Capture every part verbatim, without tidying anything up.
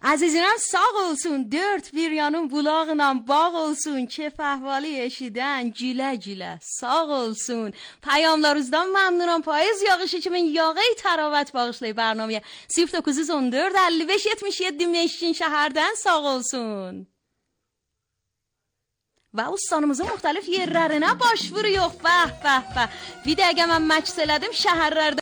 Azizlerim sağ olsun, dört bir yanım bulağına bağ olsun, keyf ahvali eşiden güle güle sağ olsun. Peyamlarınızdan memnunum. Payız yağışı kimin yağı təravət bağışlayı برنامه صفر dokuz on dört elli beş yetmiş yedi Meşkin şəhərdən sağ olsun. Və ustanımızın müxtəlif yerlərinə baş vuruyor. Bəh, bəh, bəh. Bir dəqiqə mən məks elədim şəhərlərdə.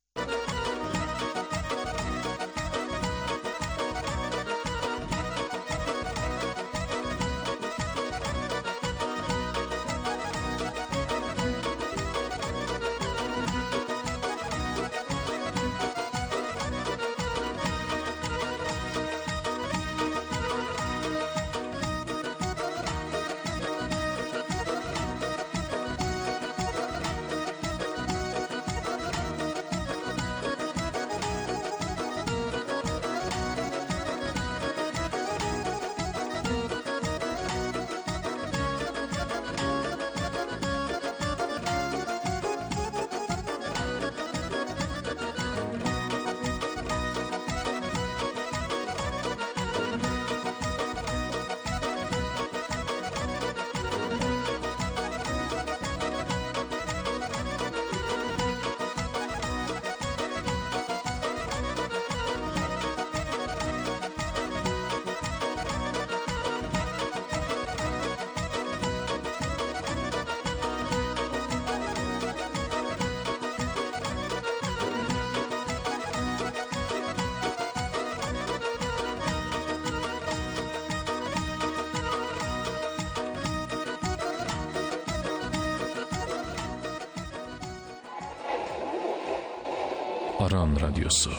Aran Radyosu.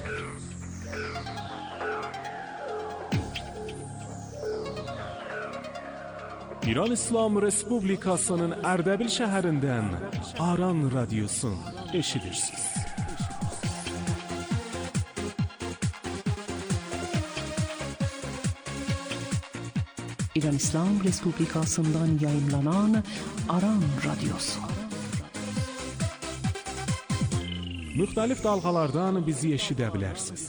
İran İslam Respublikasının Erdebil şəhərindən Aran Radyosu eşidirsiniz. İran İslam Respublikasından yayımlanan Aran Radyosu. Müxtəlif dalğalardan bizi eşidə bilərsiniz.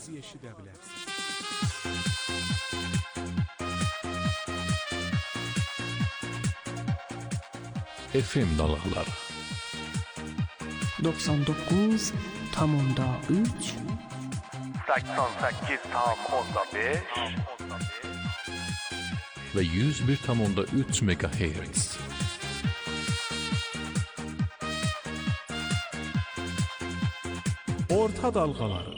F M dalğaları doksan dokuz nöqtə üç səksən səkkiz nöqtə beş və yüz bir nöqtə üç megahertz. Orta dalğaları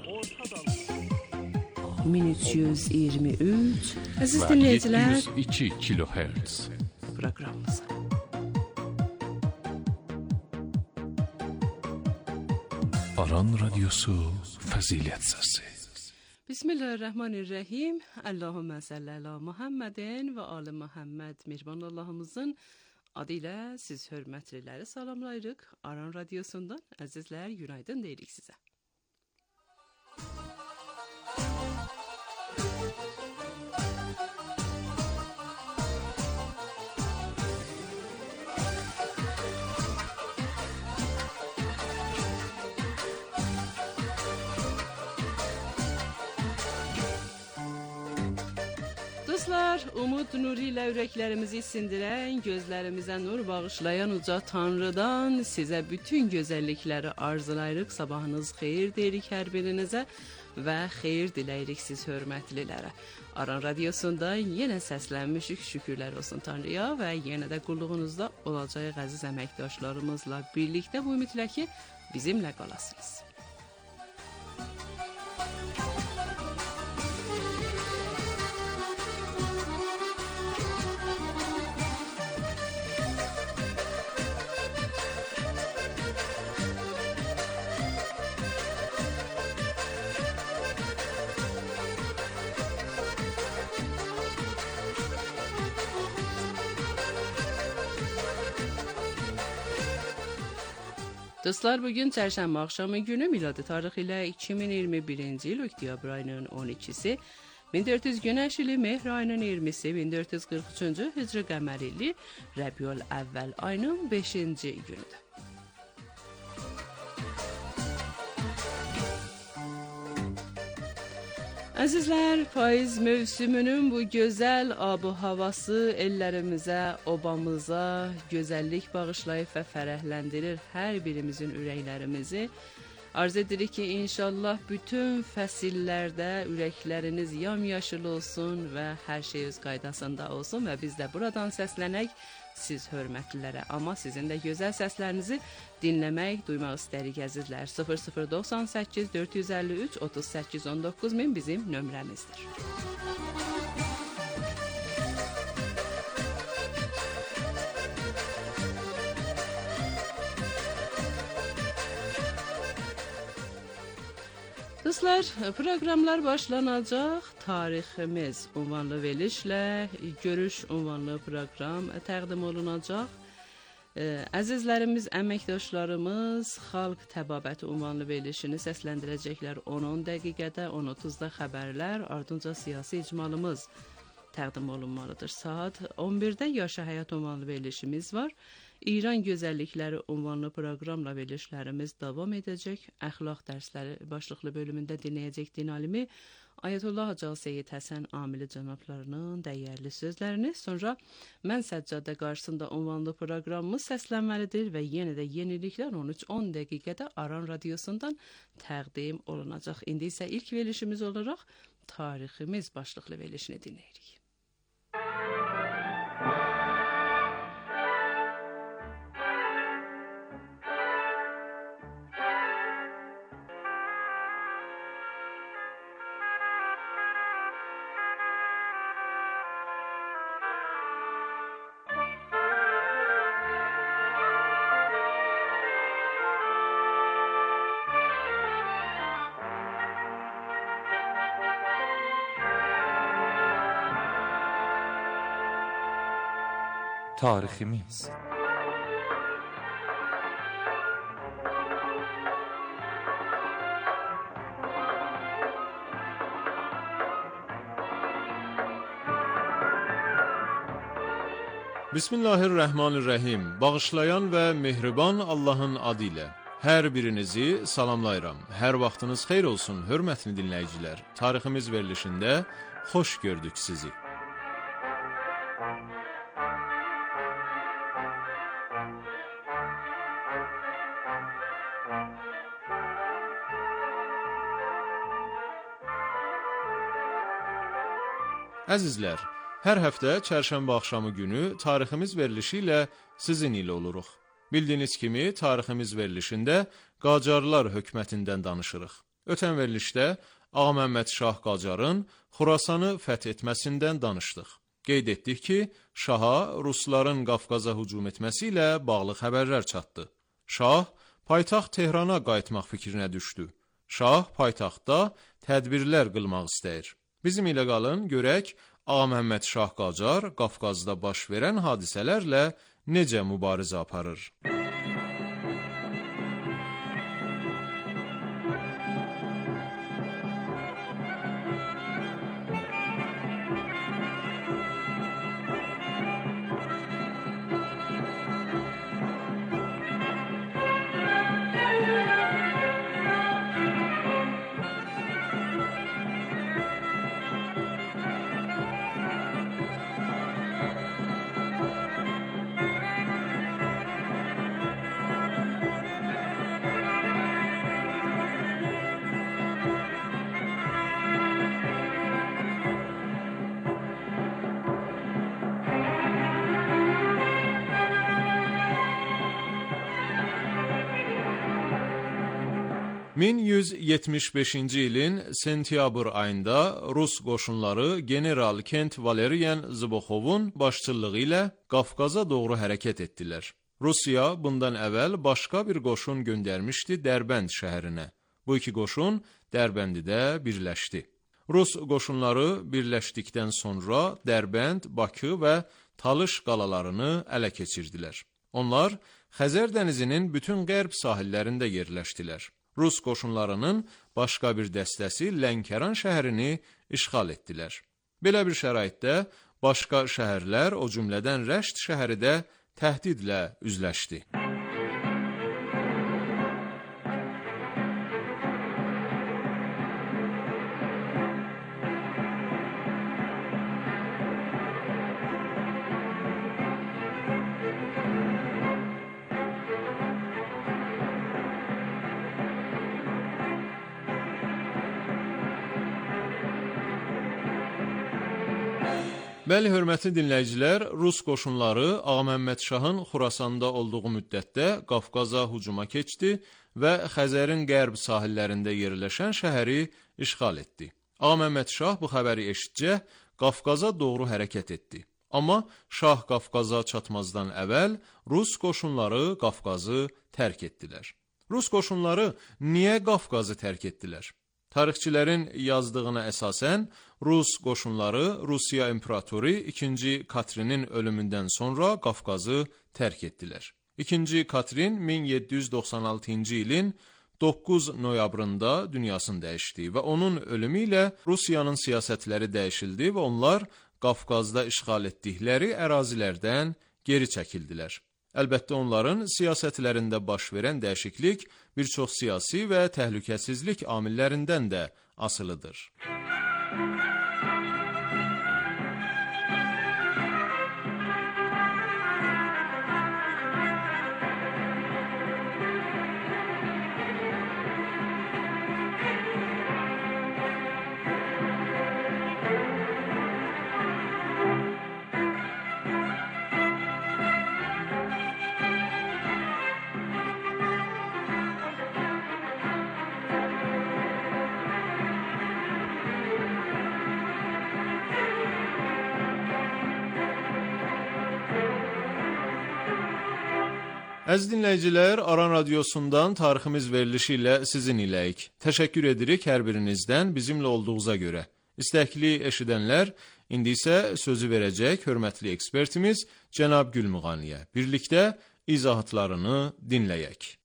min üç yüz iyirmi üç Aziz dinləyicilər, yedi yüz iki kilohertz proqramımız. Aran Radyosu Fəzilət Səsi. Bismillahirrahmanirrahim. Allahümme salli ala Muhammedin ve ali Muhammed. Mehriban Allah'ımızın adıyla siz hörmətliləri salamlayırıq. Aran Radyosu'ndan əzizlər, günaydın deyirik sizə. Dostlar, umud nuru ilə ürəklərimizi sindirən, gözlərimizə nur bağışlayan uca Tanrıdan sizə bütün gözəllikləri arzulayırıq. Sabahınız xeyir deyirik hər birinizə və xeyir diləyirik siz hörmətlilərə. Aran Radiyosunda yenə səslənmişik, şükürlər olsun Tanrıya və yenə də qulluğunuzda olacaq əziz əməkdaşlarımızla birlikdə bu ümidlə ki, bizimlə qalasınız. Dostlar, bugün çərşənbə axşamı günü miladi tarixi ilə iki min iyirmi birinci il oktyabr ayının on ikisi, min dörd yüz Günəş ili Mehr ayının iyirmisi, min dörd yüz qırx üçüncü Hicri qəmər ili Rəbiül Əvvəl ayının beşinci günüdür. Əzizlər, payız mövsümünün bu gözəl abu havası ellərimizə, obamıza gözəllik bağışlayıb və fərəhləndirir hər birimizin ürəklərimizi. Arz edirik ki, inşallah bütün fəsillərdə ürəkləriniz yamyaşıl olsun və hər şey öz qaydasında olsun və biz də buradan səslənək siz hörmətlilərə. Amma sizin də gözəl səslərinizi dinləmək, duymaq istərik əzizlər. sıfır sıfır doxsan səkkiz dörd yüz əlli üç otuz səkkiz on doqquz min bizim nömrəmizdir. Dostlar, proqramlar başlanacaq. Tariximiz ünvanlı verilişlə görüş ünvanlı proqram təqdim olunacaq. Əzizlərimiz, əməkdaşlarımız Xalq Təbabəti ünvanlı verilişini səsləndirəcəklər on on dəqiqədə, on otuzda xəbərlər, ardınca siyasi icmalımız təqdim olunmalıdır. Saat on birdə Yaşa Həyat ünvanlı verilişimiz var. İran gözəllikləri ünvanlı proqramla verilişlərimiz davam edəcək. Əxlaq dərsləri başlıqlı bölümündə dinləyəcək din alimi Ayətullah Hacı Seyid Həsən Amili cənablarının dəyərli sözlərini, sonra Mən Səccadə qarşısında ünvanlı proqramımız səslənməlidir və yenə də yeniliklər on üç on dəqiqədə Aran radiosundan təqdim olunacaq. İndi isə ilk verilişimiz olaraq Tariximiz başlıqlı verilişini dinləyirik. Tariximiz. Bismillahirrahmanirrahim. Bağışlayan və mehriban Allahın adı ilə hər birinizi salamlayıram. Hər vaxtınız xeyir olsun, hörmətli dinləyicilər. Tariximiz verilişində xoş gördük sizi. Əzizlər, hər həftə çərşənbə axşamı günü tariximiz verilişi ilə sizin ilə oluruq. Bildiyiniz kimi, tariximiz verilişində Qacarlar hökumətindən danışırıq. Ötən verilişdə Ağa Məhəmməd Şah Qacarın Xurasanı fəth etməsindən danışdıq. Qeyd etdik ki, Şaha Rusların Qafqaza hücum etməsi ilə bağlı xəbərlər çatdı. Şah paytaxt Tehrana qayıtmaq fikrinə düşdü. Şah paytaxtda tədbirlər qılmaq istəyir. Bizim ilə qalın, görək, Ağa Məhəmməd Şah Qacar Qafqazda baş verən hadisələrlə necə mübarizə aparır? min yüz yetmiş beşinci ilin sentyabr ayında Rus qoşunları General Kent Valerian Zıboxovun başçılığı ilə Qafqaza doğru hərəkət etdilər. Rusiya bundan əvvəl başqa bir qoşun göndərmişdi Dərbənd şəhərinə. Bu iki qoşun Dərbənddə birləşdi. Rus qoşunları birləşdikdən sonra Dərbənd, Bakı və Talış qalalarını ələ keçirdilər. Onlar Xəzər dənizinin bütün qərb sahillərində yerləşdilər. Rus qoşunlarının başqa bir dəstəsi Lənkəran şəhərini işğal etdilər. Belə bir şəraitdə başqa şəhərlər, o cümlədən Rəşd şəhəri də təhdidlə üzləşdi. Bəli, hörmətli dinləyicilər, Rus qoşunları Ağaməhəmməd Şahın Xurasanda olduğu müddətdə Qafqaza hücuma keçdi və Xəzərin qərb sahillərində yerləşən şəhəri işğal etdi. Ağaməhəmməd Şah bu xəbəri eşitcək Qafqaza doğru hərəkət etdi. Amma Şah Qafqaza çatmazdan əvvəl Rus qoşunları Qafqazı tərk etdilər. Rus qoşunları niyə Qafqazı tərk etdilər? Tarixçilərin yazdığına əsasən, Rus qoşunları Rusiya İmperatoru ikinci Katrinin ölümündən sonra Qafqazı tərk etdilər. ikinci Katrin min yeddi yüz doxsan altıncı ilin doqquz noyabrında dünyasını dəyişdi və onun ölümü ilə Rusiyanın siyasətləri dəyişildi və onlar Qafqazda işğal etdikləri ərazilərdən geri çəkildilər. Əlbəttə onların siyasətlərində baş verən dəyişiklik bir çox siyasi və təhlükəsizlik amillərindən də asılıdır. Əziz dinləyicilər, Aran Radiosundan tariximiz verilişi ilə sizin iləyik. Təşəkkür edirik hər birinizdən bizimlə olduğuza görə. İstəkli eşidənlər, indi isə sözü verəcək hörmətli ekspertimiz Cənab Gülmuğaniyə. Birlikdə izahatlarını dinləyək.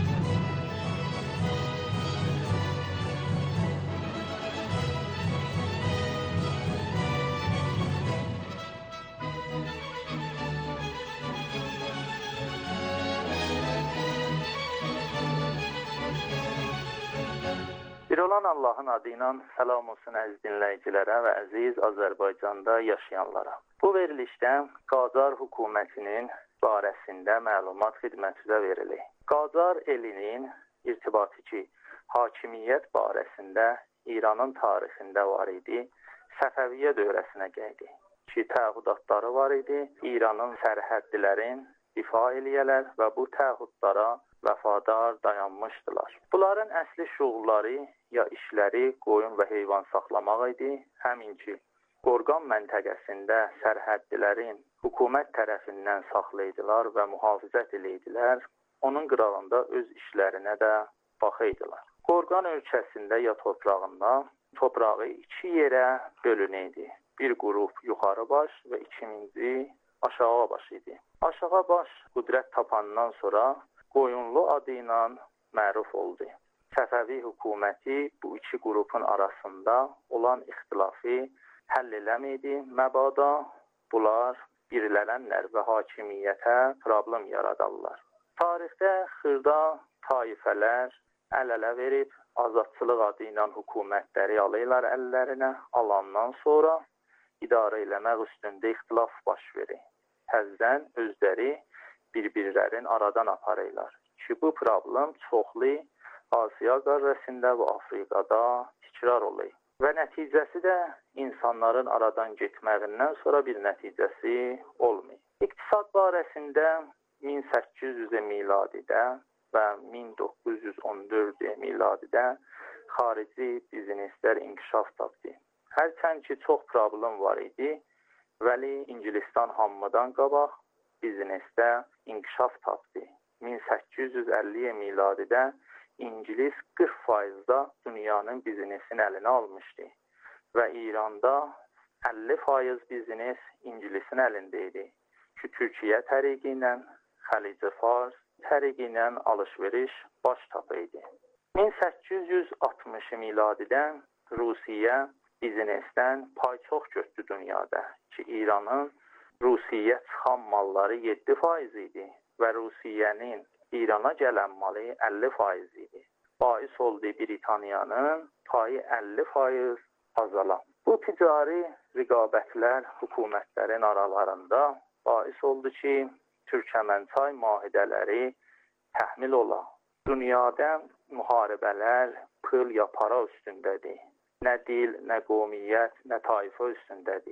Bir olan Allahın adıyla salam olsun əziz dinləyicilərə və əziz Azərbaycanda yaşayanlara. Bu verilişdə Qacar hökumətinin barəsində məlumat xidmətinizə verilir. Qacar elinin irtibatı ki, hakimiyyət barəsində İranın tarixində var idi, Səfəviyyə dövrəsinə gəldi. Ki, təğudatları var idi, İranın sərhəddilərin difa eləyələr və bu təğudlara vəfadar dayanmışdılar. Bunların əsli şuğulları ya işləri qoyun və heyvan saxlamaq idi, həmin ki, Qorqan məntəqəsində sərhəddilərin hökumət tərəfindən saxlaydılar və mühafizət eləydilər, onun qırağında öz işlərinə də baxıydılar. Qorqan ölkəsində ya torpağında toprağı iki yerə bölünəydi. Bir qrup yuxarı baş və ikinci aşağı baş idi. Aşağı baş qüdrət tapandan sonra Qoyunlu adı ilə məruf oldu. Səfəvi hökuməti bu iki qrupun arasında olan ixtilafı həll eləməydi. Məbada bunlar birlənənlər və hakimiyyətə problem yaradarlar. Tarixdə xırda taifələr əl-ələ verib azadçılıq adı ilə hökumətləri alırlar əllərinə. Alandan sonra idarə eləmək üstündə ixtilaf baş verir. Təzdən özləri bir-birlərin aradan aparırlar. Ki bu problem çoxlu Asiya qərrəsində və Afrikada təkrar olur. Və nəticəsi də insanların aradan getməyindən sonra bir nəticəsi olmuyor. İqtisad barəsində min səkkiz yüz miladidə və min doqquz yüz on dörd miladidə xarici bizneslər inkişaf tapdı. Hərçənd ki, çox problem var idi, vəli İngilistan hamıdan qabaq biznesdə inkişaf tapdı. min səkkiz yüz əlli miladidə İngilis qırx faizdə dünyanın biznesini əlinə almışdı və İranda əlli faiz biznes İngilisin əlində idi ki, Türkiyə təriqi ilə, Xəlic Fars təriqi ilə alış-veriş baş tapıydı. min səkkiz yüz altmış miladidə Rusiya biznesdən pay çox götürdü dünyada ki, İranın Rusiya çıxan malları yeddi faiz idi və Rusiyənin İrana gələn malı əlli faiz idi. Bais oldu Britaniyanın payı əlli faiz azalan. Bu ticari rəqabətlər hökumətlərin aralarında bais oldu ki, Türkmənçay müahidələri təhmil ola. Dünyada müharibələr pul ya para üstündədir. Nə dil, nə qovmiyyət, nə tayfa üstündədir.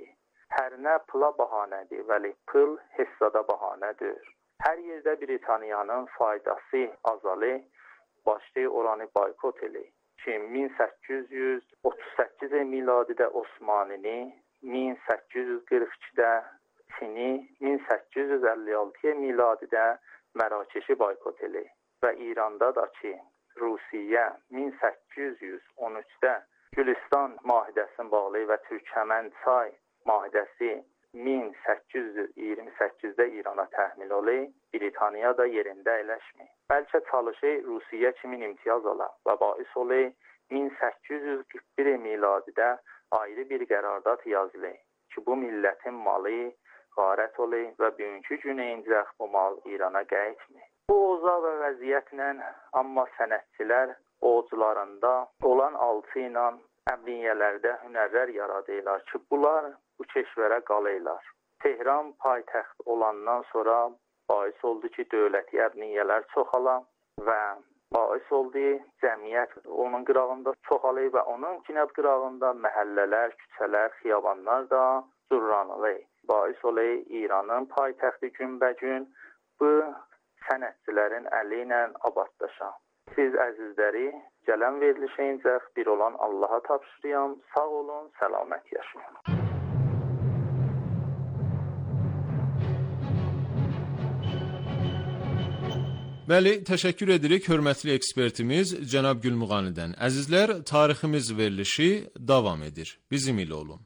Hər nə pula bahanədir, vəli pul hesada bahanədir. Hər yerdə Britaniyanın faydası azalı, başlayı oranı boykot eli. Ki min səkkiz yüz otuz səkkiz miladidə Osmanini, min səkkiz yüz qırx ikidə Çini, min səkkiz yüz əlli altı miladidə Mərakeşi boykot eli. Və İranda da ki Rusiya min səkkiz yüz on üçdə Gülüstan müahidəsini bağlayıb və Türkmən çay müahidəsi min səkkiz yüz iyirmi səkkizdə İrana təhmil olub, Britaniya da yerində əyləşmir. Bəlkə çalışır Rusiya kimin imtiyaz ala və bais olub min səkkiz yüz qırx bir miladidə ayrı bir qərardat yazılı ki, bu millətin malı qarət olub və bugünkü günə incək bu mal İrana qayıtmır. Bu oza və vəziyyətlə amma sənətçilər oğuzlarında olan alçı ilə əmniyyələrdə hünərlər yaradırlar ki, bunlar bu keşvərə qalaylar. Tehran paytaxt olandan sonra bais oldu ki, dövləti əmniyyələr çoxala və bais oldu cəmiyyət onun qırağında çoxalayıb və onun kinət qırağında məhəllələr, küçələr, xiyabanlar da zurranılır. Bais olub İranın paytaxtı günbəgün bu sənətçilərin əli ilə abadlaşan. Siz əzizləri gələn verilişə incək bir olan Allaha tapşırıyam. Sağ olun, səlamət yaşayın. Bəli, təşəkkür edirik hörmətli ekspertimiz cənab Gülmuğanidən. Əzizlər, tariximiz verilişi davam edir. Bizim ilə olun.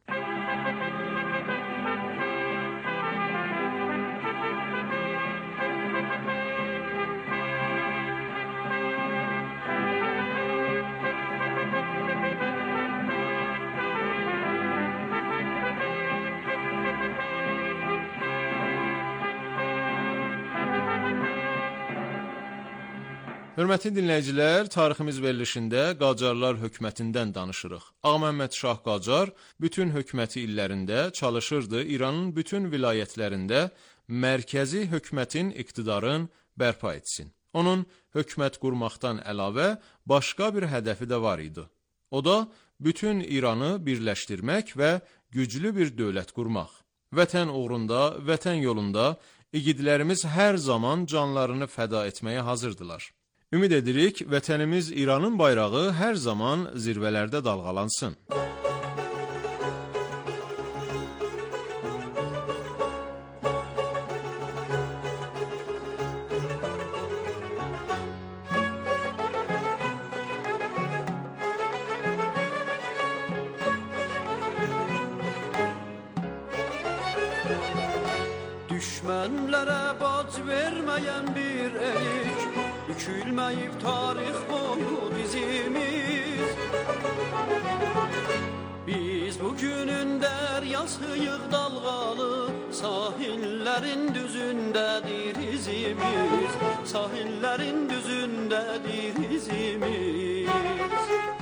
Hörmətli dinləyicilər, tariximiz verilişində Qacarlar hökumətindən danışırıq. Ağaməhəmməd Şah Qacar bütün hökuməti illərində çalışırdı İranın bütün vilayətlərində mərkəzi hökumətin iqtidarın bərpa etsin. Onun hökumət qurmaqdan əlavə başqa bir hədəfi də var idi. O da bütün İranı birləşdirmək və güclü bir dövlət qurmaq. Vətən uğrunda, vətən yolunda igidlərimiz hər zaman canlarını fəda etməyə hazırdılar. Ümid edirik, vətənimiz İranın bayrağı hər zaman zirvələrdə dalğalansın. Düşmənlərə bac verməyən bir elik, bükülməyib tarix boyu dizimiz. Biz bugünün dəryasıyıq dalğalı, sahillərin düzündədir izimiz, sahillərin düzündədir izimiz.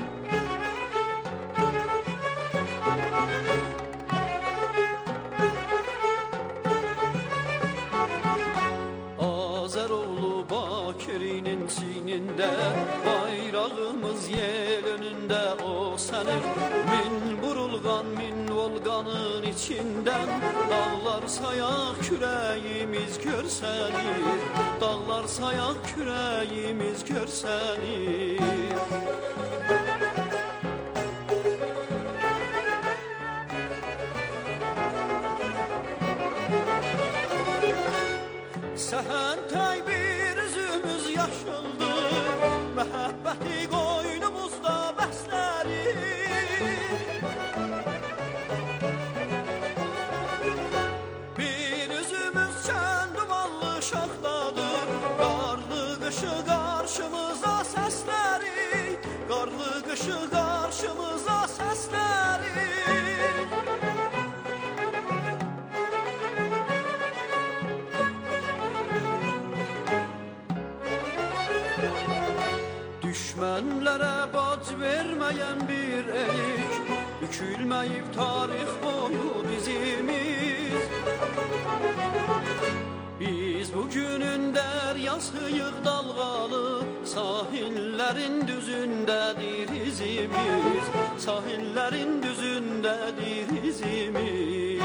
Bakirinin sinində, bayrağımız yel önündə o sənin. Min burulğan, min volqanın içindən, dağlar sayaq kürəyimiz görsənir, dağlar sayaq kürəyimiz görsənir. Səhən təy bir üzümüz yaşıldı, məhəbbəti qoynumuzda bəslərik. Bir üzümüz çən dumanlı şaxdadır, qarlı qışı qarşımıza səslərik, qarlı qışı qarşımıza səslərik. Düşmənlərə bac verməyən bir elik, bükülməyib tarix boyu dizimiz. Biz bugünün deryasıyıq dalgalı, sahillerin düzündedir izimiz, sahillerin düzündedir izimiz.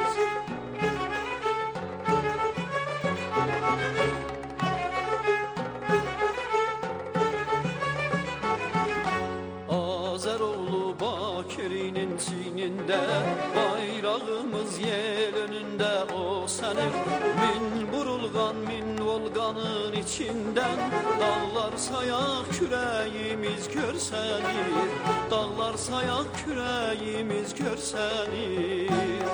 Azeroğlu Bakir'inin çiğninde, bayrağımız yel önünde o senin. Min burulgan min volganın içinden, dağlar sayak küreğimiz görsenir, dağlar sayak küreğimiz görsenir.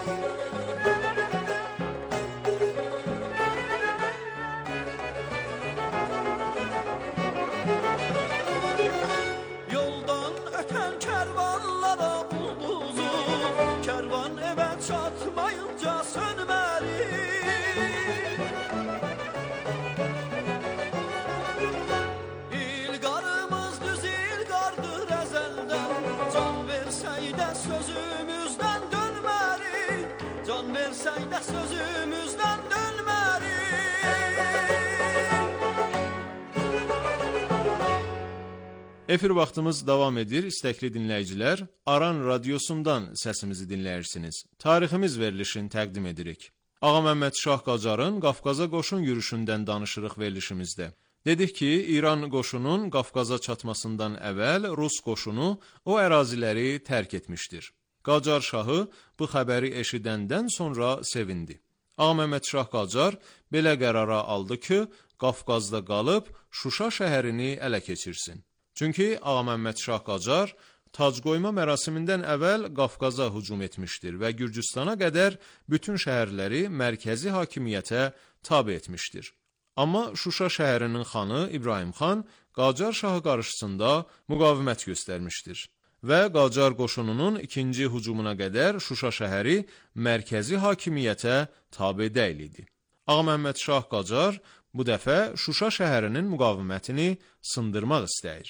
Yoldan öten kervanlara bulduzu, kervan eve çatmayınca sönmeli. İlgarımız düz ilgardır ezelden, can versey de sözümüzden dönmeli, can versey de sözümüzden dönmeli. Efir vaxtımız davam edir. İstəkli dinləyicilər, Aran radiosundan səsimizi dinləyirsiniz. Tariximiz verilişini təqdim edirik. Ağa Məmməd Şah Qacarın Qafqaza qoşun yürüşündən danışırıq verilişimizdə. Dedik ki, İran qoşunun Qafqaza çatmasından əvvəl Rus qoşunu o əraziləri tərk etmişdir. Qacar şahı bu xəbəri eşidəndən sonra sevindi. Ağa Məmməd Şah Qacar belə qərara aldı ki, Qafqazda qalıb Şuşa şəhərini ələ keçirsin. Çünki Ağa Məmməd Şah Qacar tac qoyma mərasimindən əvvəl Qafqaza hücum etmişdir və Gürcüstana qədər bütün şəhərləri mərkəzi hakimiyyətə tabe etmişdir. Amma Şuşa şəhərinin xanı İbrahim xan Qacar şahı qarşısında müqavimət göstərmişdir və Qacar qoşununun ikinci hücumuna qədər Şuşa şəhəri mərkəzi hakimiyyətə tabe deyil idi. Ağa Məmməd Şah Qacar bu dəfə Şuşa şəhərinin müqavimətini sındırmaq istəyir.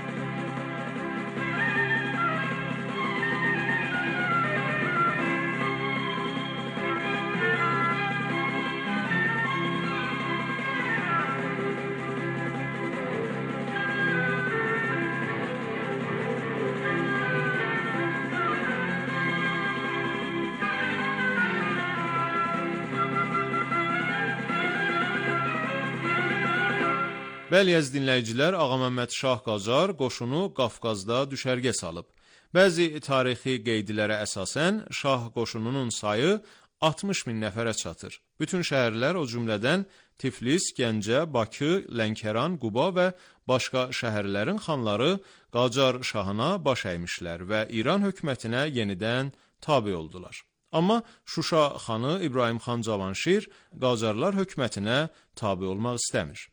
Bəli, əziz dinləyicilər, Ağa Məmməd Şah Qacar qoşunu Qafqazda düşərgə salıb. Bəzi tarixi qeydlərə əsasən şah qoşununun sayı altmış min nəfərə çatır. Bütün şəhərlər, o cümlədən Tiflis, Gəncə, Bakı, Lənkəran, Quba və başqa şəhərlərin xanları Qacar şahına baş əymişlər və İran hökumətinə yenidən tabe oldular. Amma Şuşa xanı İbrahim xan Cavanşir Qacarlar hökumətinə tabe olmaq istəmir.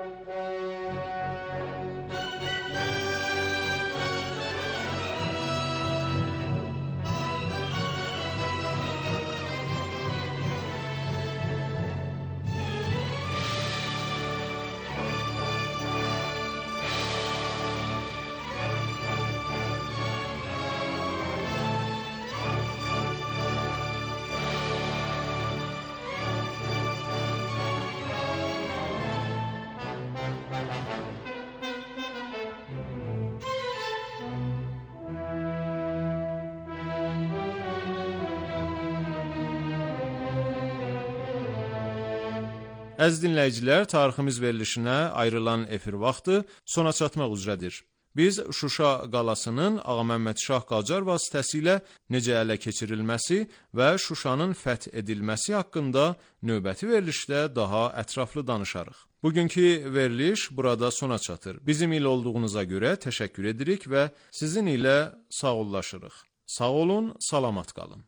Əziz dinləyicilər, tariximiz verilişinə ayrılan efir vaxtı sona çatmaq üzrədir. Biz Şuşa qalasının Ağa Məmməd Şah Qacar vasitəsilə necə ələ keçirilməsi və Şuşanın fəth edilməsi haqqında növbəti verilişdə daha ətraflı danışarıq. Bugünkü veriliş burada sona çatır. Bizim ilə olduğunuza görə təşəkkür edirik və sizin ilə sağollaşırıq. Sağ olun, salamat qalın.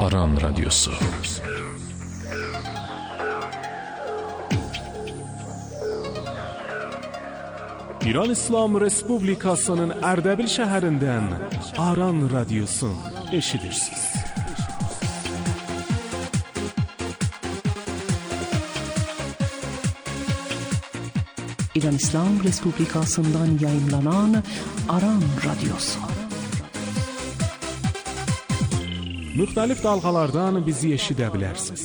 Aran Radyosu. İran İslam Respublikasının Ərdəbil şəhərindən Aran Radyosu eşidirsiniz. İran İslam Respublikasından yayımlanan Aran Radyosu. Müxtəlif dalğalardan bizi eşidə bilərsiniz.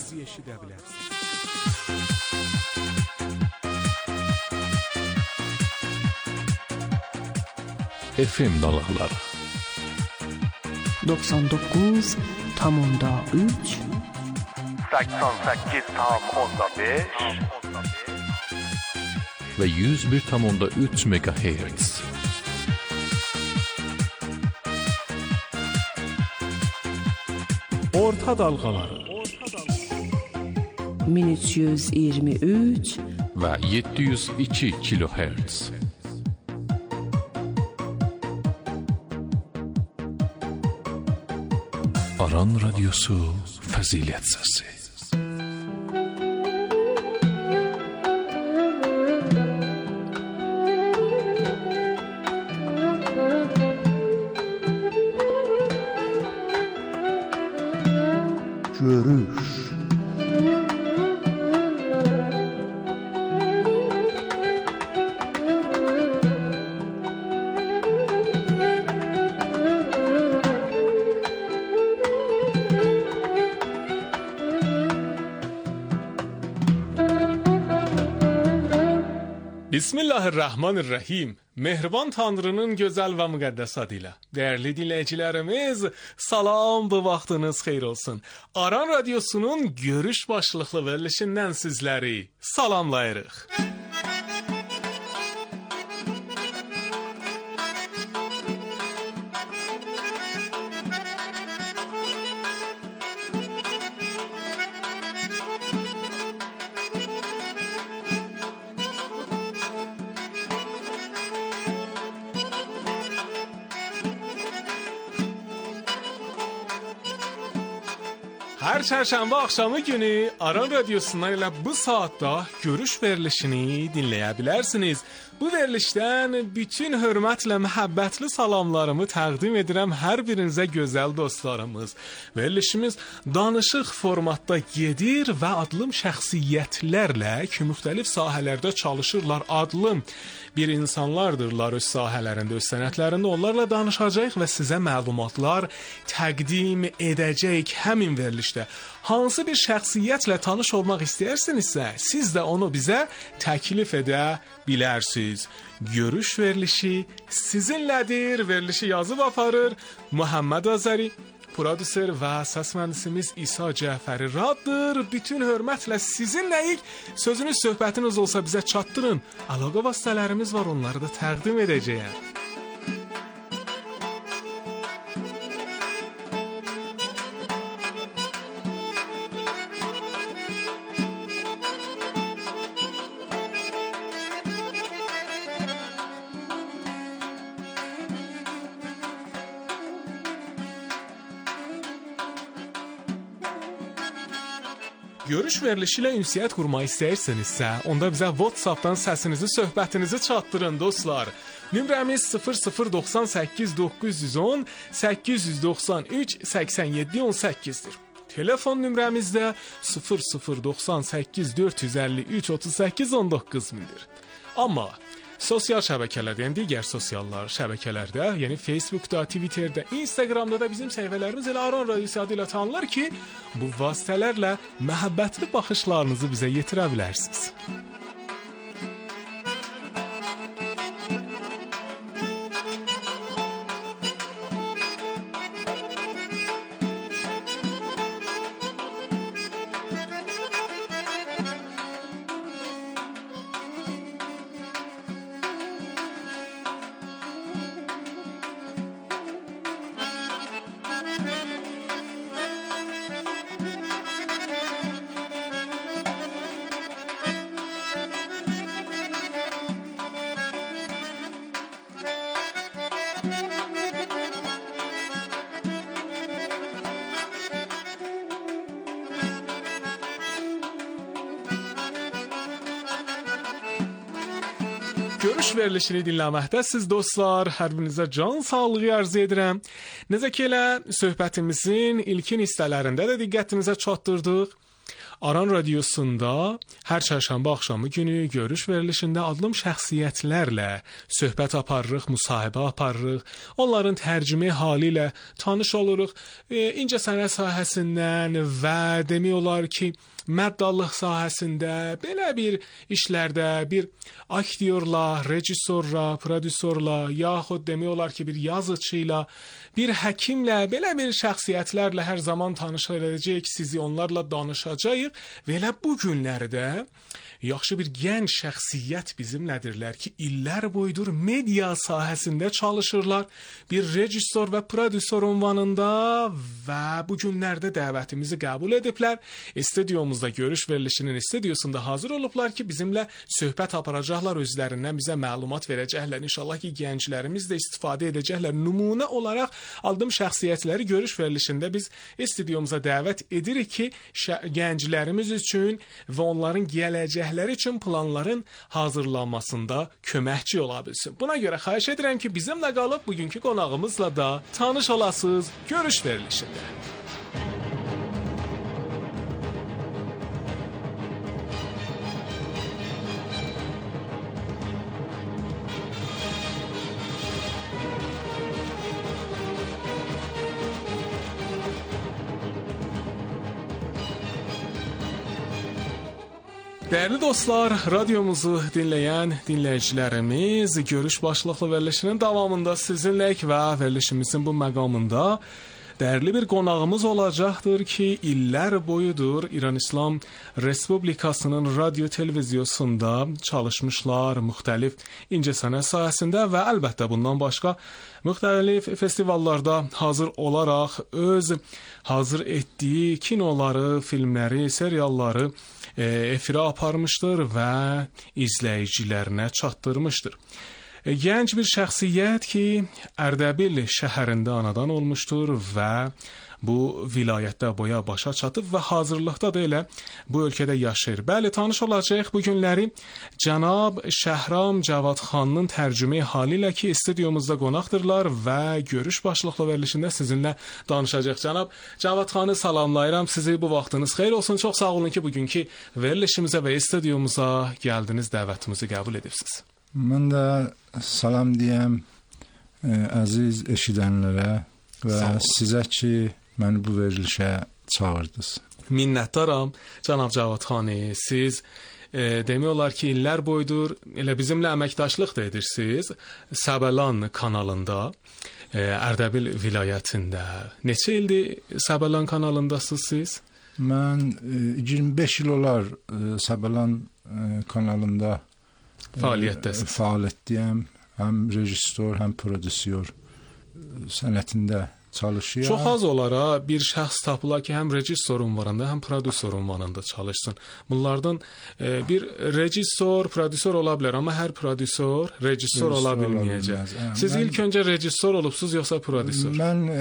F M dalğaları doksan doqquz tam üç səksən səkkiz tam onda beş ve yüz bir tam üç megahertz. Orta dalğaları min üç yüz iyirmi üç ve yedi yüz iki kilohertz. Aran Radyosu Fəzilət Səsi. Görüş. Bismillahirrahmanirrahim. Mehriban Tanrının gözəl və müqəddəs adıyla. Dəyərli dinləyicilərimiz, salam, bu vaxtınız xeyir olsun. Aran Radyosunun görüş başlıqlı verilişindən sizləri salamlayırıq. Hər çərşənbə axşamı günü Aran Radyosundan elə bu saatda görüş verilişini dinləyə bilərsiniz. Bu verilişdən bütün hörmətlə məhəbbətli salamlarımı təqdim edirəm hər birinizə gözəl dostlarımız. Verilişimiz danışıq formatda gedir və adlım şəxsiyyətlərlə ki, müxtəlif sahələrdə çalışırlar, adlım bir insanlardırlar öz sahələrində, öz sənətlərində. Onlarla danışacağıq və sizə məlumatlar təqdim edəcəyik həmin verilişdə. Hansı bir şəxsiyyətlə tanış olmaq istəyirsinizsə, siz də onu bizə təklif edə bilərsiniz. Görüş verilişi sizinlədir. Verilişi yazıb aparır Muhammed Azəri, prodüser və səs mühəndisimiz İsa Cəfəri Raddır. Bütün hörmətlə sizinləyik. Sözünüz, söhbətiniz olsa bizə çatdırın. Əlaqə vasitələrimiz var, onları da təqdim edəcəyəm. Görüş verilişi ilə ünsiyyət qurmaq istəyirsinizsə, onda bizə WhatsApp-dan səsinizi, söhbətinizi çatdırın dostlar. Nömrəmiz sıfır sıfır doxsan səkkiz doqquz yüz on səkkiz yüz doxsan üç səksən yeddi on səkkizdir. Telefon nömrəmiz də sıfır sıfır doxsan səkkiz dörd yüz əlli üç otuz səkkiz on doqquz mindir. Amma sosial şəbəkələrdə, yəni digər sosiallar şəbəkələrdə, yəni Facebookda, Twitterdə, Instagramda da bizim səhifələrimiz elə Aran Radyosu adı ilə tanınır ki, bu vasitələrlə məhəbbətli baxışlarınızı bizə yetirə bilərsiniz. Görüş verilişini dinləməkdəsiz dostlar. Hər birinizə can sağlığı arz edirəm. Necə ki elə söhbətimizin ilkin hissələrində də diqqətinizə çatdırdıq. Aran Radiosunda hər çərşənbə axşamı günü görüş verilişində adlım şəxsiyyətlərlə söhbət aparırıq, müsahibə aparırıq. Onların tərcümə halı ilə tanış oluruq. E, incəsənət sahəsindən və demək olar ki, məddallıq sahəsində belə bir işlərdə bir aktyorla, rejissorla, prodüserla, yaxud demək olar ki, bir yazıcı ilə, bir həkimlə, belə bir şəxsiyyətlərlə hər zaman tanış edəcəyik, sizi onlarla danışacağıq və elə bu günlərdə yaxşı bir gənc şəxsiyyət bizimlədirlər ki, illər boyudur media sahəsində çalışırlar. Bir rejissor və prodüser ünvanında və bu günlərdə dəvətimizi qəbul ediblər. Studiyomuzda görüş verilişinin studiosunda hazır olublar ki, bizimlə söhbət aparacaqlar, özlərindən bizə məlumat verəcəklər. İnşallah ki, gənclərimiz də istifadə edəcəklər. Nümunə olaraq aldığım şəxsiyyətləri görüş verilişində biz studiomuza dəvət edirik ki, gənclərimiz üçün və onların gələcək üçün planların hazırlanmasında köməkçi ola bilsin. Buna görə xahiş edirəm ki, bizimlə qalıb bugünkü qonağımızla da tanış olasınız görüş verilişində. Dəyərli dostlar, radiomuzu dinləyən dinləyicilərimiz, görüş başlıqlı verilişinin davamında sizinləyik və verilişimizin bu məqamında dəyərli bir qonağımız olacaqdır ki, illər boyudur İran İslam Respublikasının radio televizyosunda çalışmışlar, müxtəlif incəsənət sahəsində və əlbəttə bundan başqa müxtəlif festivallarda hazır olaraq öz hazır etdiyi kinoları, filmləri, serialları efirə aparmışdır və izləyicilərinə çatdırmışdır. Gənc bir şəxsiyyət ki, Ərdəbil şəhərində anadan olmuşdur və bu vilayətdə boya başa çatıb və hazırlıqda da elə bu ölkədə yaşayır. Bəli, tanış olacaq bu günləri cənab Şəhram Cavadxanın tərcümə halı ilə ki, studiyomuzda qonaqdırlar və görüş başlıqlı verilişində sizinlə danışacaq. Cənab Cavadxanı salamlayıram sizi, bu vaxtınız xeyir olsun. Çox sağ olun ki, bugünkü verilişimizə və studiyumuza gəldiniz, dəvətimizi qəbul edirsiniz. Mən də salam deyəm ə, əziz eşidənlərə və sizə ki, məni bu verilişə çağırdınız. Minnətdaram cənab Cavadxani. Siz e, demək olar ki, illər boyudur elə bizimlə əməkdaşlıq da edirsiniz. Səbəlan kanalında, e, Ərdəbil vilayətində. Neçə ildir Səbəlan kanalındasınız siz? Mən e, iyirmi beş il olar e, Səbəlan e, kanalında fəaliyyətdəsiniz. E, fəaliyyətdəyəm. Həm rejissor, həm prodüser sənətində çalışıyor. Çox az olara bir şəxs tapılar ki, həm rejissor ünvanında, həm prodüser ünvanında çalışsın. Bunlardan e, bir rejissor, prodüser ola bilər, amma hər prodüser rejissor ola bilməyəcək. Siz mən, ilk öncə rejissor olubsuz, yoxsa prodüser? Mən e,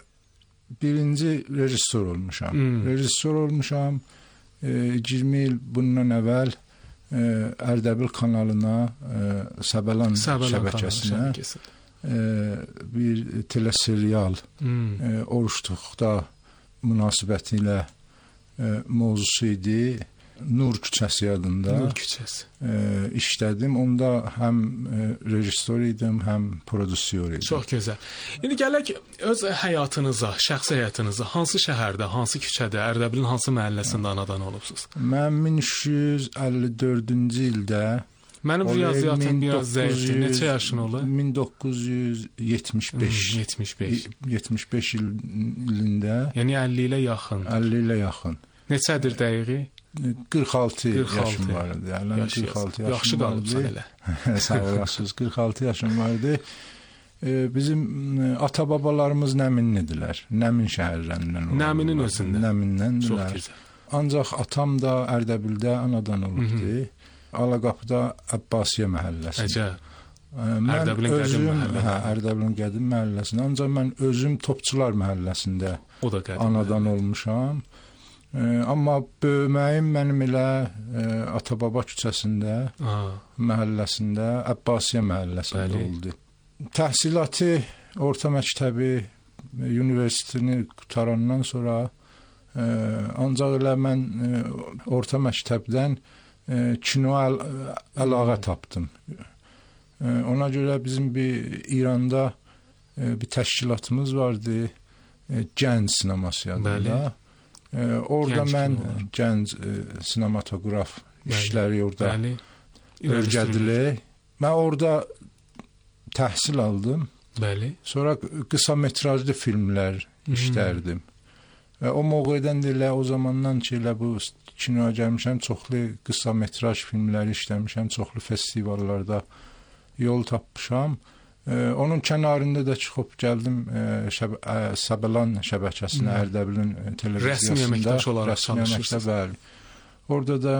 birinci rejissor olmuşam. Hmm. Rejissor olmuşam e, iyirmi il bundan əvvəl e, Ərdəbil kanalına, e, Səbəlan, Səbəlan şəbəkəsinə e, bir teleserial hmm. e, oruçluqda münasibəti ilə e, mövzusu idi. Nur küçəsi adında Nur küçəsi. E, işlədim. Onda həm e, rejissor idim, həm prodüser idim. Çox gözəl. İndi gələk öz həyatınıza, şəxsi həyatınıza. Hansı şəhərdə, hansı küçədə, Ərdəbilin hansı məhəlləsində anadan olubsunuz? Mən min üç yüz əlli dördüncü ildə Mənim riyaziyyatım biraz zəifdir. Neçə yaşın olur? min doqquz yüz yetmiş beş. Hmm, yetmiş beş. yetmiş beş il, ilində. Yəni əlli ilə yaxın. əlli ilə yaxın. Neçədir dəqiqi? qırx altı, qırx altı yaşım vardı. Yəni qırx altı yaşım Yaxşı qalıbsan elə. Sağ olasınız. qırx altı yaşım vardı. Ee, bizim ata-babalarımız Nəminlidilər. Nəmin şəhərlərindən olurlar. Nəminin özündə. Nəmindəndirlər. Çox gözəl. Ancaq atam da Ərdəbildə anadan olubdu. Alaqapıda Abbasiyə məhəlləsi. Əcəb. Mən Ərdəbilin özüm, qədim məhəlləsi. Hə, Ərdəbilin qədim məhəlləsində. Ancaq mən özüm Topçular məhəlləsində o da qədim anadan məhəllə. olmuşam. E, amma böyüməyim mənim elə e, Atababa küçəsində, Aha. məhəlləsində, Əbbasiyə məhəlləsində Bəli. oldu. Təhsilatı, orta məktəbi, universitetini qutarandan sonra e, ancaq elə mən e, orta məktəbdən e, kino əl əlaqə tapdım. E, ona görə bizim bir İranda e, bir təşkilatımız vardı, e, Gənc sineması adında. E, orada Gənc mən kino var. gənc e, sinematograf Bəli. işləri orada Bəli. öyrədilir. Mən orada təhsil aldım. Bəli. Sonra qısa metrajlı filmlər işlərdim. Və o mövqedən də elə o zamandan ki, elə bu kinoya gəlmişəm, çoxlu qısa metraj filmləri işləmişəm, çoxlu festivallarda yol tapmışam. E, onun kənarında da çıxıb gəldim e, şəb ə, Səbəlan şəbəkəsinə, Ərdəbilin e, televiziyasında. Rəsmi əməkdaş olaraq rəsmi çalışırsınız. əməkdaş, bəli. Orada da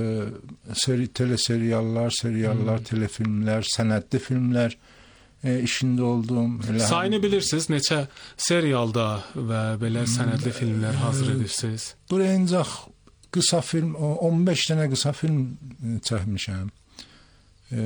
e, seri, teleseriallar, seriallar, telefilmlər, sənədli filmlər e, işində oldum. Elə Sayını bilirsiniz, neçə serialda və belə sənədli filmlər hazır edirsiniz? Buraya ancaq qısa film, on beş dənə qısa film e, çəkmişəm. E,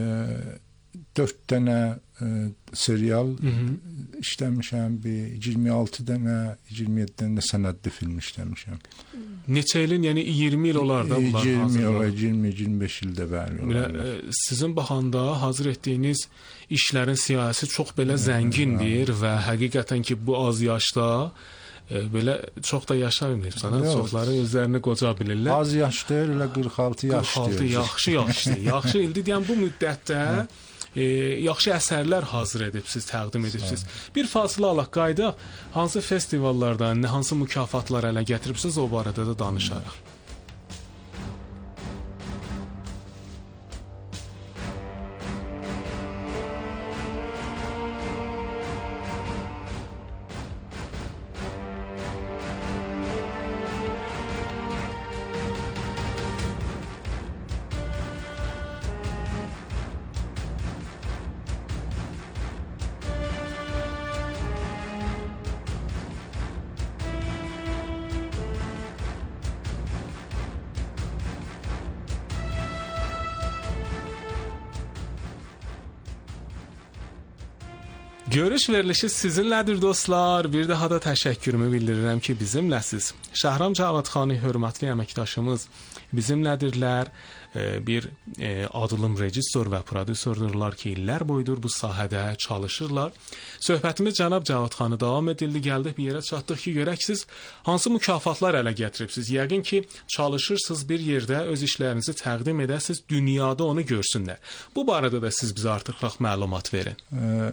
dörd dənə e, serial Hı -hı. işləmişəm, bir iyirmi altı dənə, iyirmi yeddi dənə sənədli film işləmişəm. Neçə ilin, yəni iyirmi il olar da bunlar iyirmi hazırlanır. olar, iyirmi iyirmi beş ildə bəli Belə, olar. e, sizin baxanda hazır etdiyiniz işlərin siyasi çox belə zəngindir və həqiqətən ki, bu az yaşda e, belə çox da yaşamayıbsan, Yox. çoxları özlərini qoca bilirlər. Az yaş deyil, elə qırx altı yaş qırx altı deyil. yaxşı yaşdır. Yaxşı ildir. Yəni bu müddətdə e, yaxşı əsərlər hazır edibsiz, təqdim edibsiz. Bir fasilə alaq, qayıdaq. Hansı festivallardan, nə hansı mükafatlar ələ gətiribsiz, o barədə də danışarıq. Görüş verilişi sizinlədir dostlar. Bir daha da təşəkkürümü bildirirəm ki, bizimləsiz. Şəhram Cavadxani hörmətli əməkdaşımız bizimlədirlər. Bir e, adılım rejissor və prodüsordurlar ki, illər boyudur bu sahədə çalışırlar. Söhbətimiz cənab Cavadxani davam edildi. Gəldik bir yerə çatdıq ki, görək siz hansı mükafatlar ələ gətiribsiz. Yəqin ki, çalışırsınız bir yerdə öz işlərinizi təqdim edəsiniz, dünyada onu görsünlər. Bu barədə də siz bizə artıqlıq məlumat verin. E,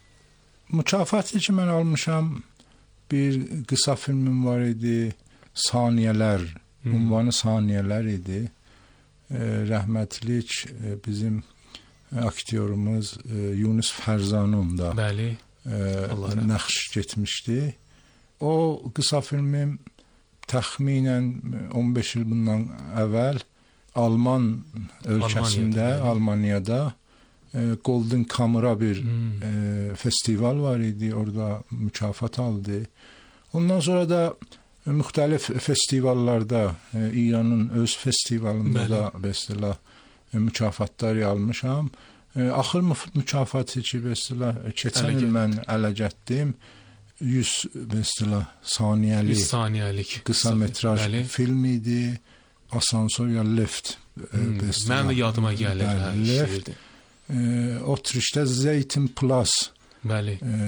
Mükafatı ki, mən almışam, bir qısa filmim var idi, Saniyələr, hmm. ünvanı Saniyələr idi. E, rəhmətlik e, bizim aktyorumuz e, Yunus Fərzanun da Bəli. e, nəxş getmişdi. O qısa filmim təxminən on beş il bundan əvvəl Alman ölkəsində, Almaniyada, Almaniyada Golden Camera bir hmm. e, festival var idi, orada mükafat aldı. Ondan sonra da e, müxtəlif festivallarda, e, İranın öz festivalında Bəli. da mesela e, mükafatlar almışam. E, axır mükafatı ki, mesela keçən il mən ələ getdim. yüz mesela saniyəli, yüz saniyəlik qısa metraj Bəli. film idi. Asansor ya Lift. Hmm. E, mən də yadıma gəlir. Bəli, Lift. E, Otrişdə Zeytin Plus Bəli. E,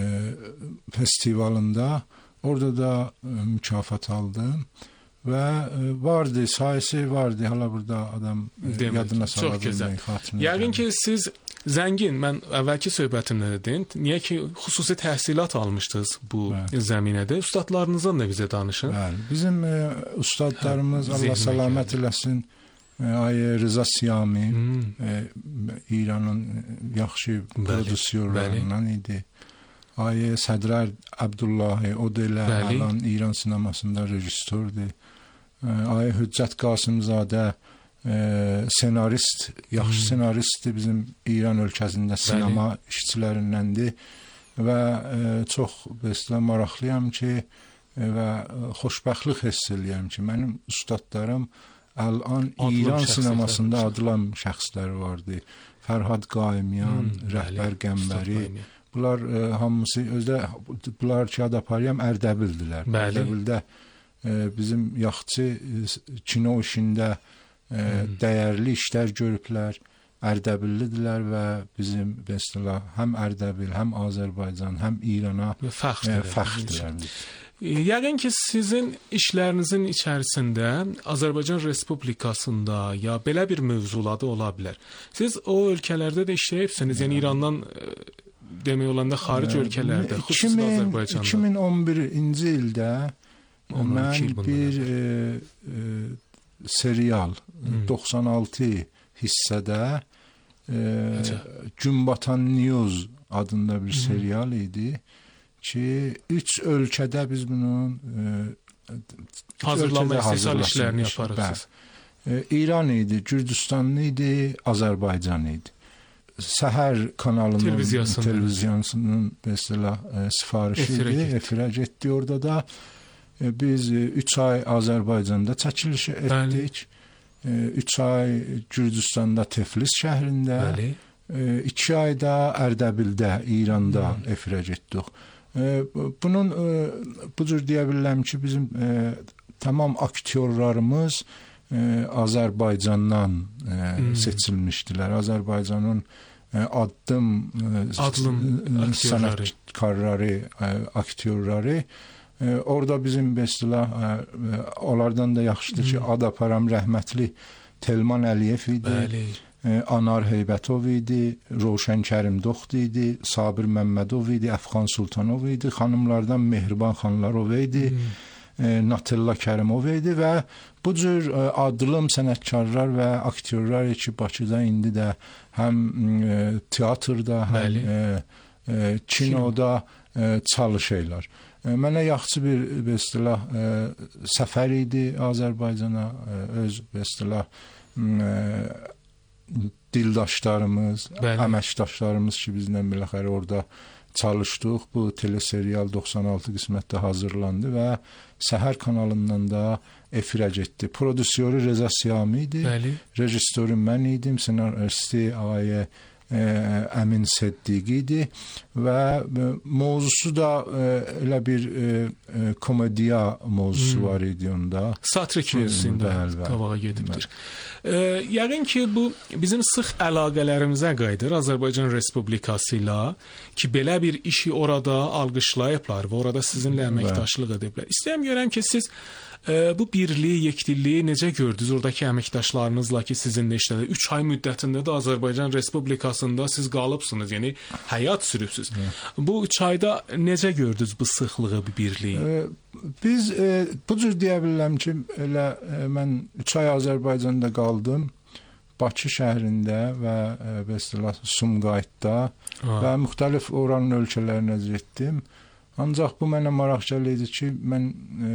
festivalında orada da e, mükafat aldım və e, vardı, sayısı vardı. Hala burada adam e, yadına sala bilmək. Yəqin ki, siz zəngin, mən əvvəlki söhbətimdə dedim, niyə ki, xüsusi təhsilat almışdınız bu Bəli. zəminədə. Ustadlarınızdan da bizə danışın. Bəli. Bizim e, ustadlarımız hə, Allah səlamət eləsin. Ayə Rıza Siyami hmm. e, İranın yaxşı prodüsyorlarından idi. Ayə Sədrər Abdullahi, o da elə alan İran sinemasında rejissordur. Ayə Hüccət Qasımzadə e, senarist, yaxşı hmm. senaristdir, bizim İran ölkəsində sinema işçilərindəndir və e, çox mesela maraqlıyam ki, və xoşbəxtlik hiss edirəm ki, mənim ustadlarım əlan Adlam İran şəxsiyyətlər sinemasında var. adlam şəxslər vardı. Fərhad Qaimyan, Hmm, Rəhbər bəli, Qəmbəri. Ustad Qaimyan. Bunlar e, hamısı özdə bunlar ki Adapariyam Ərdəbildilər. Bəli. Ərdəbildə e, bizim yaxçı e, kino işində e, dəyərli işlər görüblər. Ərdəbillidirlər və bizim bəstələr həm Ərdəbil, həm Azərbaycan, həm İrana Və fəxrdirlər. e, fəxrdirlər. Yəqin ki, sizin işlərinizin içərisində Azərbaycan Respublikasında ya belə bir mövzularda ola bilər. Siz o ölkələrdə də işləyibsiniz, yəni İrandan e, demək olanda xaric ölkələrdə, xüsusilə Azərbaycanda. iki min on birinci ildə Ondan iki il mən bundan bir e, e, serial Hmm. doxsan altı hissədə e, Əcəb. Gün Batan News adında bir serial idi ki, üç ölkədə biz bunun e, üç Hazırlanma ölkədə istehsal işlərini hazırlaşılmış. yaparıq siz. Bəli. E, İran idi, Gürcüstan idi, Azərbaycan idi. Səhər kanalının Televiziyasının. televiziyanın mesela e, sifarişi Efirə idi, getdi. efirə getdi orada da. E, biz üç ay Azərbaycanda çəkiliş etdik. üç ay Gürcüstanda Tiflis şəhrində, Bəli. iki ay da Ərdəbildə, İranda efirə getdik. E, bunun e, bu cür deyə bilərəm ki, bizim e, tamam aktyorlarımız e, Azərbaycandan e, Hmm. seçilmişdilər. Azərbaycanın e, addım e, Adlım e, aktyorları. sənətkarları, e, aktyorları e, orada bizim bəstələr e, e, onlardan da yaxşıdır ki, ad aparam rəhmətli Telman Əliyev idi. Bəli. E, Anar Heybətov idi, Roşən Kərimdoxt idi, Sabir Məmmədov idi, Əfqan Sultanov idi, xanımlardan Mehriban Xanlarov idi, e, Natilla Kərimov idi və bu cür e, adlım sənətkarlar və aktyorlar ki, Bakıda indi də həm e, teatrda, həm Bəli. e, e, kinoda e, çalışırlar. E, Mənə yaxşı bir bəstəlah e, səfər idi Azərbaycana, e, öz bəstəlah e, dildaşlarımız, Bəli. əməkdaşlarımız ki, bizlə biləxərə orada çalışdıq. Bu teleserial doxsan altı qismətdə hazırlandı və Səhər kanalından da efirə getdi. Prodüsyoru Reza Siyami idi, Bəli. rejissoru mən idim, senaristi ağay e, Əmin Səddiq idi və e, mövzusu da e, elə bir e, e, komediya mövzusu Hmm. var idi onda. Satrik Ki, mövzusunda bəli, bəli. qabağa gedibdir. E, yəqin ki, bu bizim sıx əlaqələrimizə qayıdır Azərbaycan Respublikası ilə ki, belə bir işi orada alqışlayıblar və orada sizinlə əməkdaşlıq ediblər. İstəyirəm görəm ki, siz e, bu birliyi, yekdilliyi necə gördünüz oradakı əməkdaşlarınızla ki, sizinlə işlədi? üç ay müddətində də Azərbaycan Respublikasında siz qalıbsınız, yəni həyat sürübsüz. Bu üç ayda necə gördünüz bu sıxlığı, bu birliyi? E, Biz e, bu cür deyə bilərəm ki, elə e, mən üç ay Azərbaycanda qaldım. Bakı şəhərində və e, bəstəlah Sumqayıtda Ha. və müxtəlif oranın ölkələrinə getdim. Ancaq bu mənə maraq gəlirdi ki, mən e,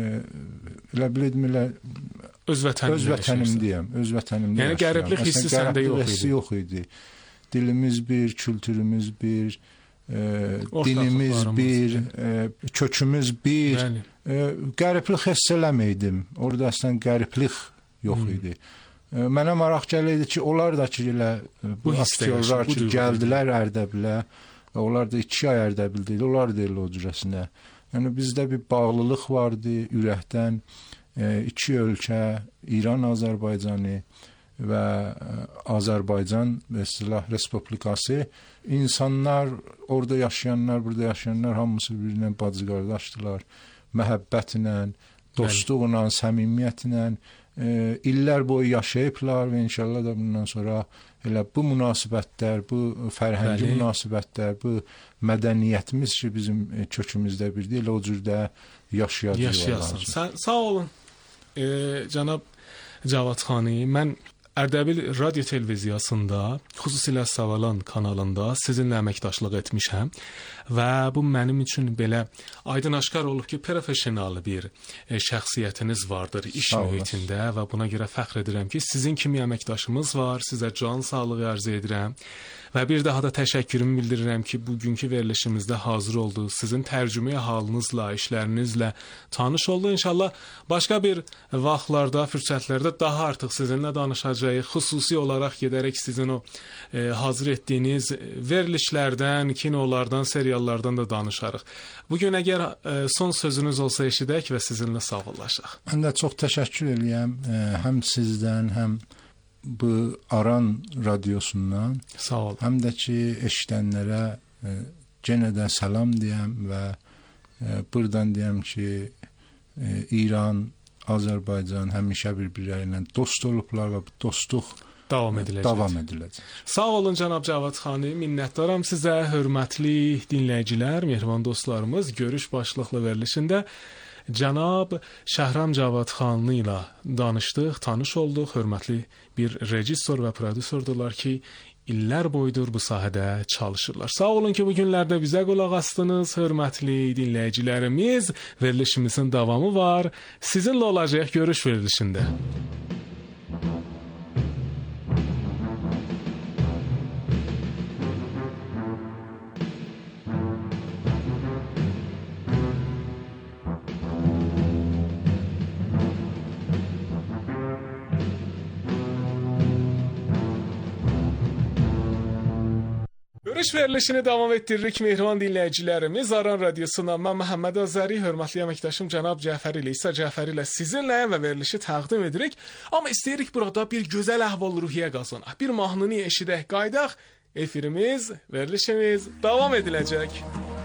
elə bilirdim elə Öz vətənimdə öz vətənimdəyəm, öz vətənimdə. Yəni qəriblik yaşayıram. hissi Məsələn, səndə qəriblik yox hissi idi. yox idi. Dilimiz bir, kültürümüz bir, e, Ortaqlıqlarımız. dinimiz bir, e, kökümüz bir. Bəli. E, qəriblik hiss eləməydim. Orada əslən qəriblik yox Hmm. idi. E, mənə maraq gəlirdi ki, onlar da ki, elə e, Bu bu hissdə aktyorlar yaşayır, bu ki, duyğu gəldilər Ərdəbilə, e, onlar da iki ay Ərdəbildə idi, onlar da elə o cürəsinə. Yəni bizdə bir bağlılıq vardı ürəkdən. E, iki ölkə, İran, Azərbaycanı və e, Azərbaycan Silah Respublikası, insanlar, orada yaşayanlar, burada yaşayanlar hamısı birbirine bacı qardaşdılar. Məhəbbətlə, dostluqla, səmimiyyətlə e, illər boyu yaşayıblar və inşallah da bundan sonra elə bu münasibətlər, bu fərhəngi Bəli. münasibətlər, bu mədəniyyətimiz ki, bizim e, kökümüzdə bir deyil, o cürdə yaşayacaq. Yaşayasın. Sa sağ olun. E, cənab Cavad xani, mən Ərdəbil radio televiziyasında, xüsusilə Savalan kanalında sizinlə əməkdaşlıq etmişəm və bu mənim üçün belə aydın aşkar olub ki, professional bir e, şəxsiyyətiniz vardır iş Sağ olun. mühitində və buna görə fəxr edirəm ki, sizin kimi əməkdaşımız var, sizə can sağlığı arzu edirəm Və bir daha da təşəkkürümü bildirirəm ki, bugünkü verilişimizdə hazır oldu. Sizin tərcüməyə halınızla, işlərinizlə tanış oldu. İnşallah başqa bir vaxtlarda, fürsətlərdə daha artıq sizinlə danışacağıq. Xüsusi olaraq gedərək sizin o e, hazır etdiyiniz verilişlərdən, kinolardan, seriallardan da danışarıq. Bugün əgər e, son sözünüz olsa eşidək və sizinlə sağollaşaq. Mən də çox təşəkkür edirəm e, həm sizdən, həm bu Aran radiosundan. Sağ olun. Həm də ki, eşidənlərə e, yenə də salam deyəm və e, buradan deyəm ki, e, İran, Azərbaycan həmişə bir-birləri ilə dost olublar və bu dostluq davam ediləcək. Davam ediləcək. Sağ olun cənab Cavad xanım, minnətdaram sizə, hörmətli dinləyicilər, mehriban dostlarımız. Görüş başlıqlı verilişində cənab Şəhram Cavad xanlı ilə danışdıq, tanış olduq. Hörmətli bir rejissor və prodüsordurlar ki, illər boyudur bu sahədə çalışırlar. Sağ olun ki, bu günlərdə bizə qulaq astınız, hörmətli dinləyicilərimiz. Verilişimizin davamı var. Sizinlə olacaq görüş verilişində. Görüş verilişini davam etdiririk mehriban dinləyicilərimiz. Aran radiosundan mən Məhəmməd Azəri, hörmətli əməkdaşım cənab Cəfəri ilə, İsa Cəfəri ilə sizinləyəm və verilişi təqdim edirik. Amma istəyirik burada bir gözəl əhval-ruhiyyə qazanaq, bir mahnını eşidək, qaydaq. Efirimiz, verilişimiz davam ediləcək.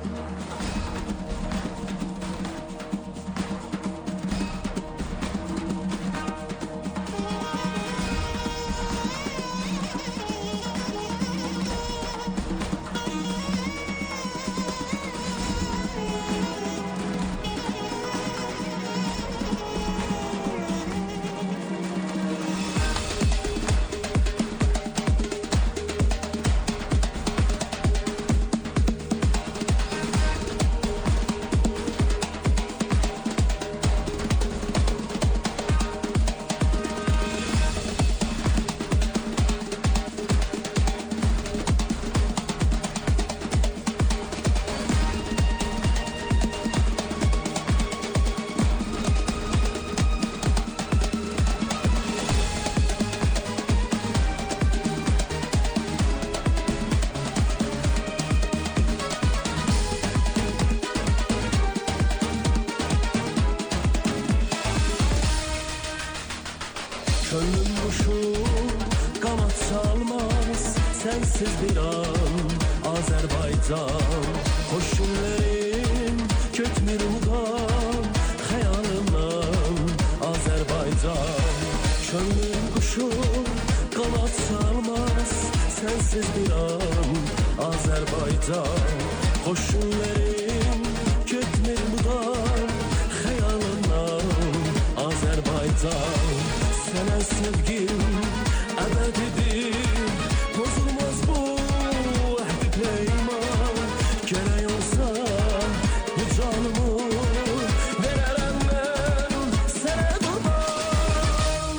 Könlüm kuşu kanat salmaz sensiz bir an Azerbaycan. Koşunlarım kötmür udan hayalımdan Azerbaycan. Könlüm kuşu kanat salmaz sensiz bir an Azerbaycan. Koşunlarım kötmür udan hayalımdan Azerbaycan. Sana sevgim ebedidir, bozulmaz bu ehdi peyman. Gerek olsa bu canımı veririm ben sana kurban.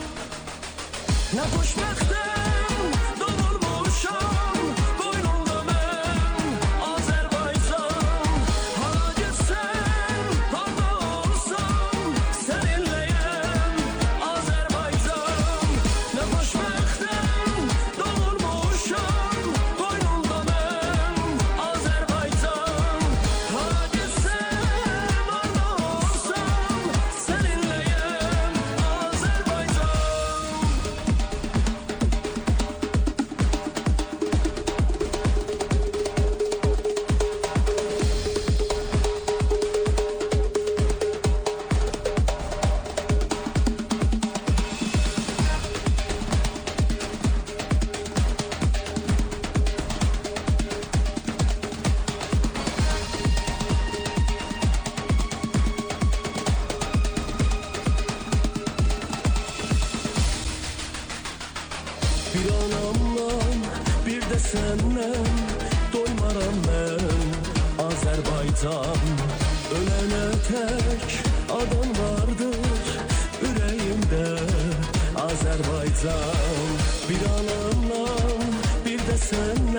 Ne hoşbektim doğulmuşam boynumda ben Azerbaycan. Hala gitsen harda olsam seninleyim Azerbaycan. Ne hoşbektim doğulmuşam boynumda ben Azerbaycan. Hala gitsem harda olsam seninleyim Azerbaycan. Bir anamdan bir de senden doymaram ben Azerbaycan. Ölene tek adam vardır yüreğimde Azerbaycan. Bir anamdan bir de senden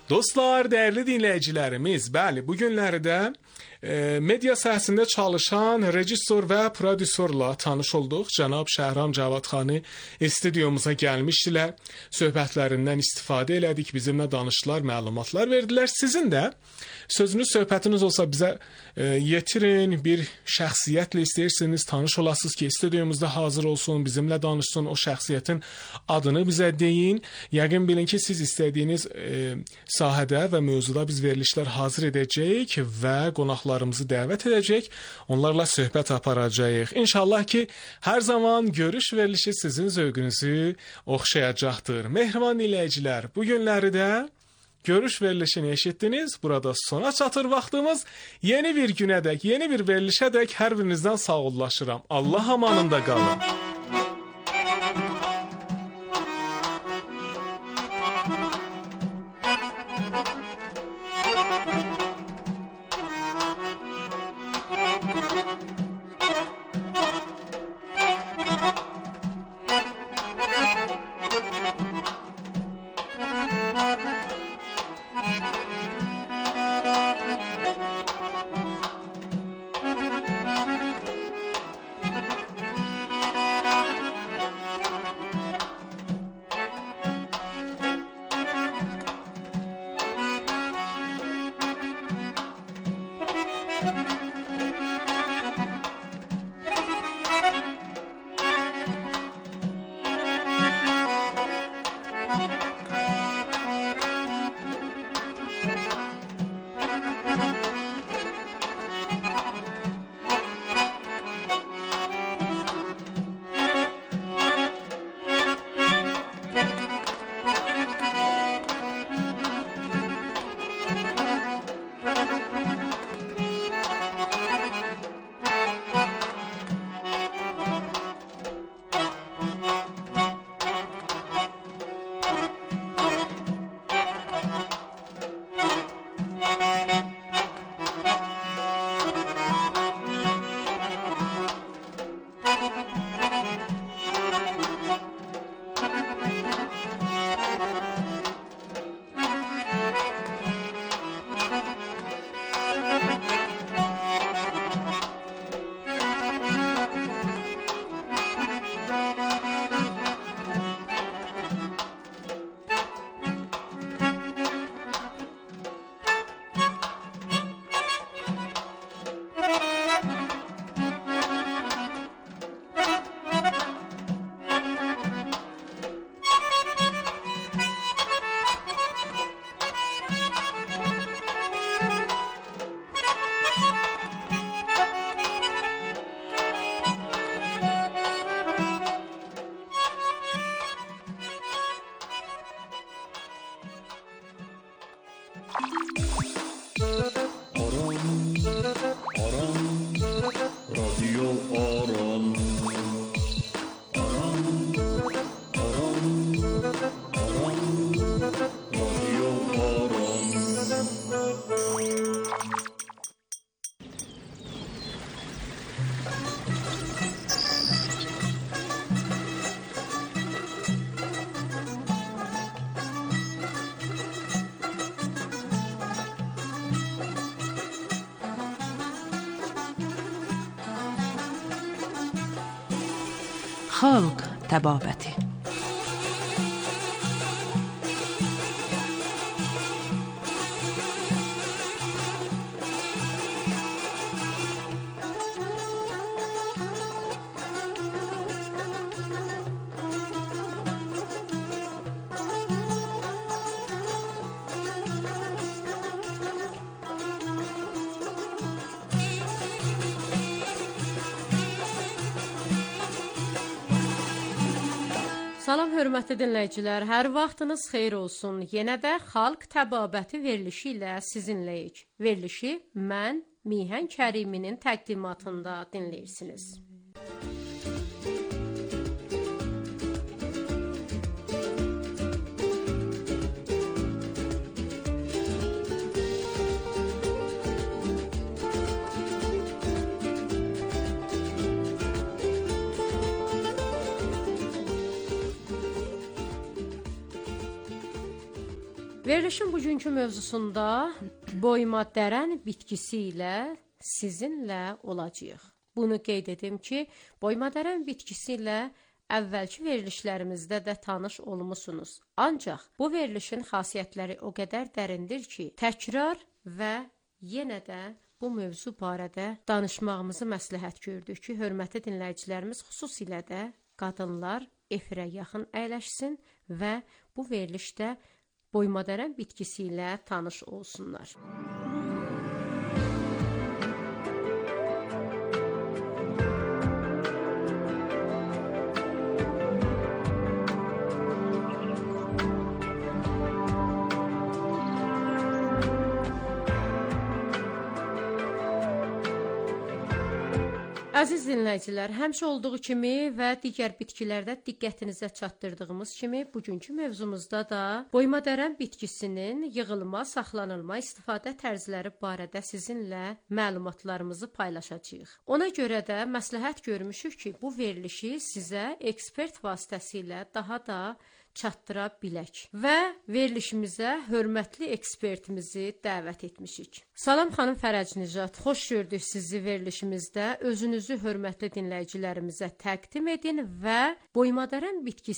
Dostlar, dəyərli dinləyicilərimiz, bəli, bu günlərdə e, media sahəsində çalışan rejissor və prodüserlə tanış olduq. Cənab Şəhram Cavadxani studiyumuza gəlmişdilər. Söhbətlərindən istifadə elədik, bizimlə danışdılar, məlumatlar verdilər. Sizin də sözünüz, söhbətiniz olsa bizə e, yetirin, bir şəxsiyyətlə istəyirsiniz, tanış olasınız ki, studiyumuzda hazır olsun, bizimlə danışsın, o şəxsiyyətin adını bizə deyin. Yəqin bilin ki, siz istədiyiniz e, sahədə və mövzuda biz verilişlər hazır edəcəyik və qonaqlarımızı dəvət edəcək, onlarla söhbət aparacağıq. İnşallah ki, hər zaman görüş verilişi sizin zövqünüzü oxşayacaqdır. Mehriban dinləyicilər, bu günləri də görüş verilişini eşitdiniz. Burada sona çatır vaxtımız. Yeni bir günədək, yeni bir verilişədək hər birinizdən sağollaşıram. Allah amanında qalın. Xalq təbabəti. Salam hörmətli dinləyicilər, hər vaxtınız xeyir olsun. Yenə də Xalq Təbabəti verilişi ilə sizinləyik. Verilişi mən Mihən Kəriminin təqdimatında dinləyirsiniz. Verilişin bugünkü mövzusunda boyma dərən bitkisi ilə sizinlə olacağıq. Bunu qeyd edim ki, boyma dərən bitkisi ilə əvvəlki verilişlərimizdə də tanış olmusunuz. Ancaq bu verilişin xasiyyətləri o qədər dərindir ki, təkrar və yenə də bu mövzu barədə danışmağımızı məsləhət gördük ki, hörmətli dinləyicilərimiz, xüsusilə də qadınlar efirə yaxın əyləşsin və bu verilişdə boymadərən bitkisi ilə tanış olsunlar. Əziz dinləyicilər, həmişə olduğu kimi və digər bitkilərdə diqqətinizə çatdırdığımız kimi bugünkü mövzumuzda da boymadərən bitkisinin yığılma, saxlanılma, istifadə tərzləri barədə sizinlə məlumatlarımızı paylaşacağıq. Ona görə də məsləhət görmüşük ki, bu verilişi sizə ekspert vasitəsilə daha da çatdıra bilək və verilişimizə hörmətli ekspertimizi dəvət etmişik. Salam xanım Fərəcnicat, xoş gördük sizi verilişimizdə. Özünüzü hörmətli dinləyicilərimizə təqdim edin və boymadərən bitkisi